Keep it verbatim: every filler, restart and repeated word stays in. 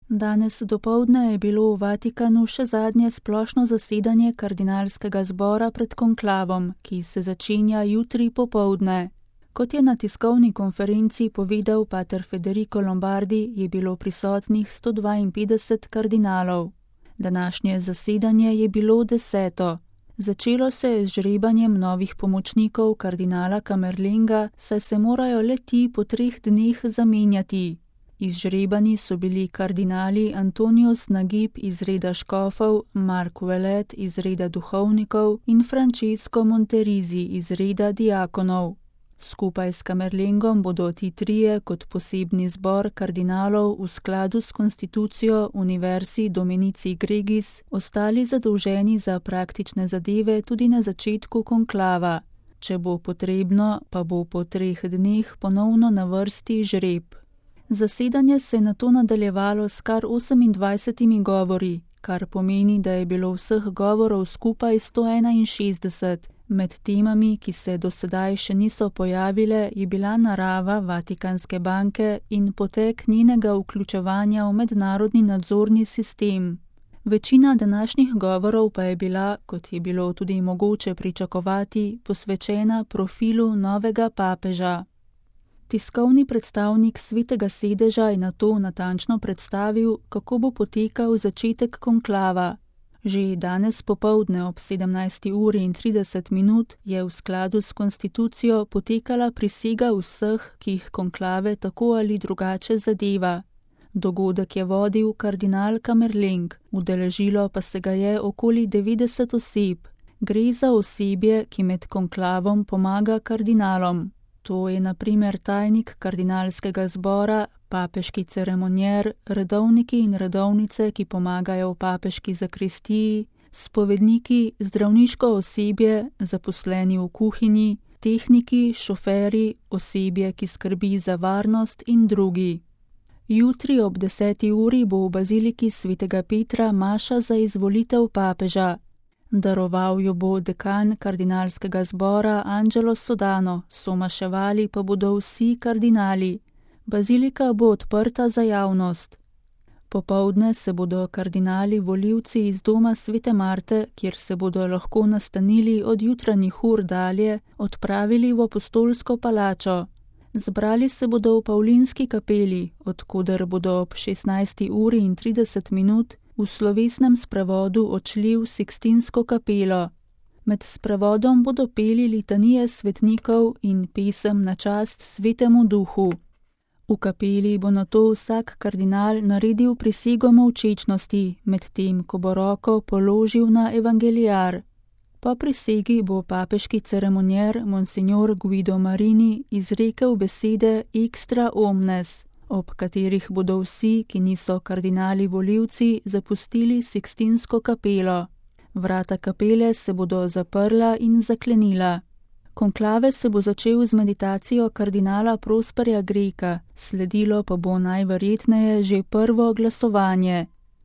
Danes dopoldne je bilo v Vatikanu še zadnje splošno zasedanje kardinalskega zbora pred konklavom, ki se začenja jutri popoldne. Kot je na tiskovni konferenci povedal pater Federico Lombardi, je bilo prisotnih sto dvainpetdeset kardinalov. Današnje zasedanje je bilo deseto. Začelo se je z žrebanjem novih pomočnikov kardinala Kamerlenga, saj se morajo le ti po treh dneh zamenjati. Izžrebani so bili kardinali Antonius Nagib iz reda škofov, Mark Velet iz reda duhovnikov in Francesco Monterizi iz reda diakonov. Skupaj s Kamerlengom bodo ti trije kot posebni zbor kardinalov v skladu s konstitucijo Universi Dominici Gregis ostali zadolženi za praktične zadeve tudi na začetku konklava. Če bo potrebno, pa bo po treh dneh ponovno na vrsti žreb. Zasedanje se je nato nadaljevalo s kar osemindvajsetimi govori, kar pomeni, da je bilo vseh govorov skupaj sto enainšestdeset. Med temami, ki se do sedaj še niso pojavile, je bila narava Vatikanske banke in potek njenega vključevanja v mednarodni nadzorni sistem. Večina današnjih govorov pa je bila, kot je bilo tudi mogoče pričakovati, posvečena profilu novega papeža. Tiskovni predstavnik Svetega sedeža je nato natančno predstavil, kako bo potekal začetek konklava. Že danes popoldne ob sedemnajsti uri in trideset minut je v skladu s konstitucijo potekala prisega vseh, ki jih konklave tako ali drugače zadeva. Dogodek je vodil kardinal Kamerleng, udeležilo pa se ga je okoli devetdeset oseb. Gre za osebje, ki med konklavom pomaga kardinalom. To je na primer tajnik kardinalskega zbora, papeški ceremonjer, redovniki in redovnice, ki pomagajo v papeški zakristiji, spovedniki, zdravniško osebje, zaposleni v kuhinji, tehniki, šoferji, osebje, ki skrbi za varnost in drugi. Jutri ob deseti uri bo v baziliki svetega Petra maša za izvolitev papeža. Daroval jo bo dekan kardinalskega zbora Angelo Sodano, somaševali pa bodo vsi kardinali. Bazilika bo odprta za javnost. Popoldne se bodo kardinali volivci iz doma Svete Marte, kjer se bodo lahko nastanili od jutranjih ur dalje, odpravili v apostolsko palačo. Zbrali se bodo v Pavlinski kapeli, od koder bodo ob šestnajsti uri in trideset minut v slovesnem sprevodu odšli v Sikstinsko kapelo. Med sprevodom bodo peli litanije svetnikov in pesem na čast Svetemu duhu. V kapeli bo nato vsak kardinal naredil prisego molčečnosti, medtem ko bo roko položil na evangelijar. Po prisegi bo papeški ceremonjer Monsignor Guido Marini izrekel besede extra omnes, ob katerih bodo vsi, ki niso kardinali volivci, zapustili Sikstinsko kapelo. Vrata kapele se bodo zaprla in zaklenila. Konklave se bo začel z meditacijo kardinala Prosperja Greka, sledilo pa bo najverjetneje že prvo glasovanje.